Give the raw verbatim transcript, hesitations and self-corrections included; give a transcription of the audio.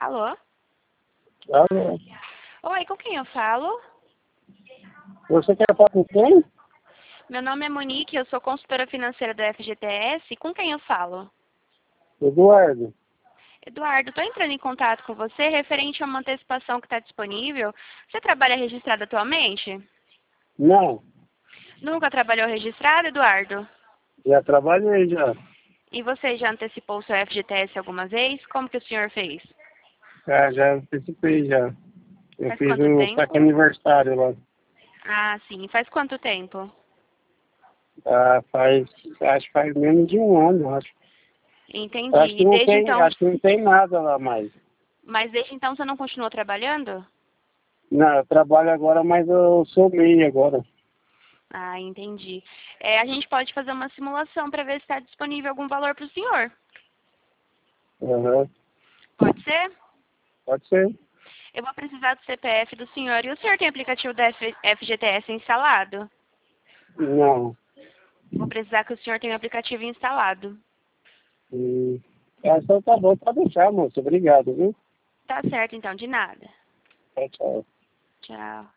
Alô? Alô? Oi, com quem eu falo? Você quer falar com quem? Meu nome é Monique, eu sou consultora financeira do F G T S. Com quem eu falo? Eduardo. Eduardo, estou entrando em contato com você referente a uma antecipação que está disponível. Você trabalha registrado atualmente? Não, Nunca trabalhou registrado, Eduardo? já trabalhei já. E você já antecipou o seu F G T S alguma vez? Como que o senhor fez? Já, já antecipei já. Eu Faz fiz quanto o saque tempo? aniversário lá. Ah, sim. Faz quanto tempo? Ah, faz, acho que faz menos de um ano, acho. Acho Entendi. que E não desde tem, então, acho que não tem nada lá mais. mas desde então você não continuou trabalhando? Não, eu trabalho agora, mas eu sou meio agora. Ah, entendi. É, a gente pode fazer uma simulação para ver se está disponível algum valor para o senhor. Uhum. Pode ser? Pode ser? Eu vou precisar do C P F do senhor. E o senhor tem aplicativo da F G T S instalado? Não. Vou precisar que o senhor tenha o aplicativo instalado. Hum. Ah, então tá bom, pode deixar, moço. Obrigado, viu? Tá certo, então, de nada. Tchau, tchau. Tchau.